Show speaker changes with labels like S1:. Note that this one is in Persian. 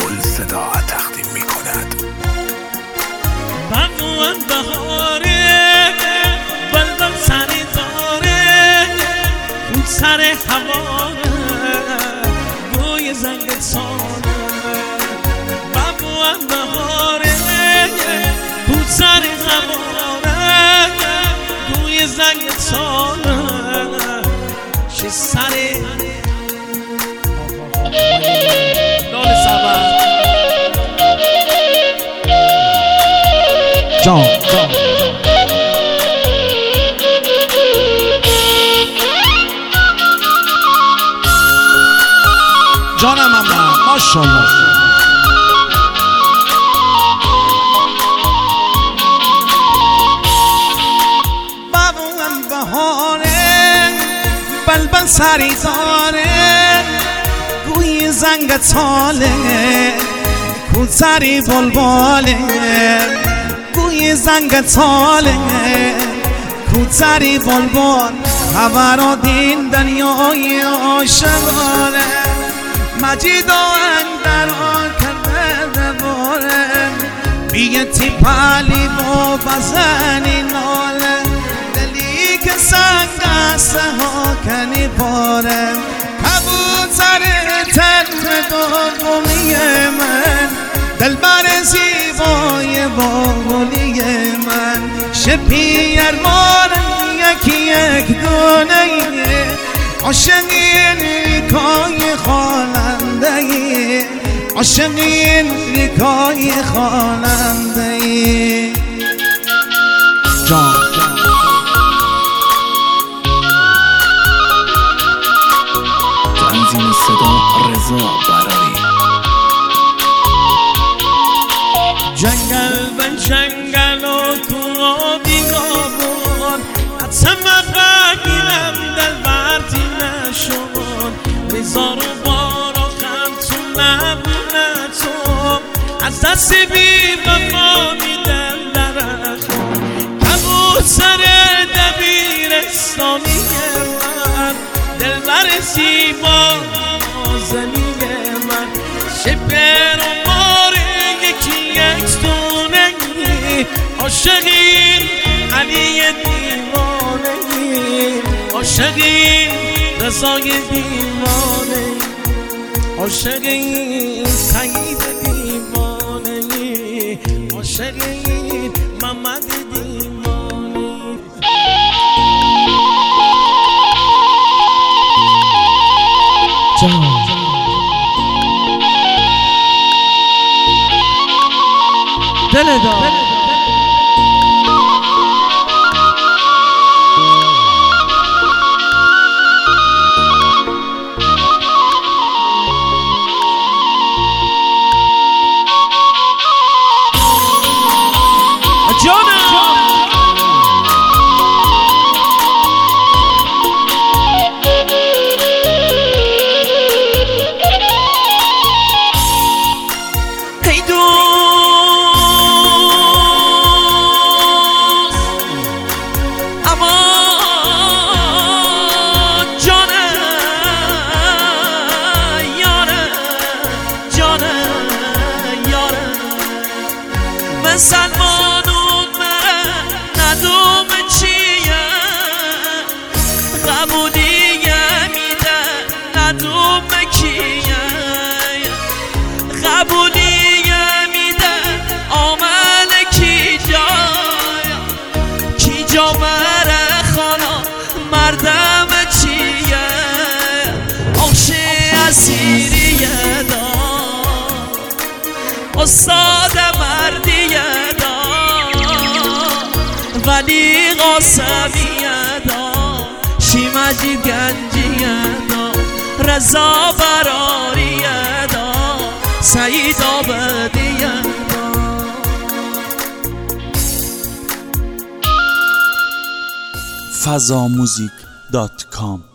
S1: گل صدا تقدیم می کند.
S2: بغوان بهاره بلبل سری داره اون سر هواره گوی زنگ سانه بغوان بهاره اون سر هواره گوی زنگ سانه چه سر لال سبب
S3: جان جانم هم ماشاءالله.
S2: بابوام بهاره بلبل سری داره گوی زنگ تاله کون سری بلباله گوی زنگ تاله کوتری بلبل خبر دین دنیای عاشقانه مجید و اندران کرده باره بیه تیپالی و بزنی ناله دلی که سنگ است ها کنی باره کبوتر تن دومی من دلبر زیبای باقلی من شپی ارمان یکی یک دونه عاشقین ریکای خواننده عاشقین ریکای خواننده
S3: جان
S1: تنظیم صدا رضا براری.
S2: جنگل به جنگل و کوه بیابون حتما بگیرم دل بردی نشون بیزار و بار و خم تو نبونه تو از دست بی وفا میدم درخون کبوتر دبیرستانی من دلبر زیبا نازنی من شپر و مار یکی یک دونه عاشقین علی دیوانه عاشقین رضای دیوانه عاشقین سعید دیوانه عاشقین محمد دیوانه
S3: جان
S2: دل دار سلمانون من ندوم چیه قبولیه میده ندوم کیه قبولیه میده آمل کی جا مره خانا مردم چیه آخشه اسیریه دا استاد مردیه دا ولی قاسمیه دا شی مجید گنجیه دا رضا براریه دا سعید آبدیه دا
S3: فضاموزیک.com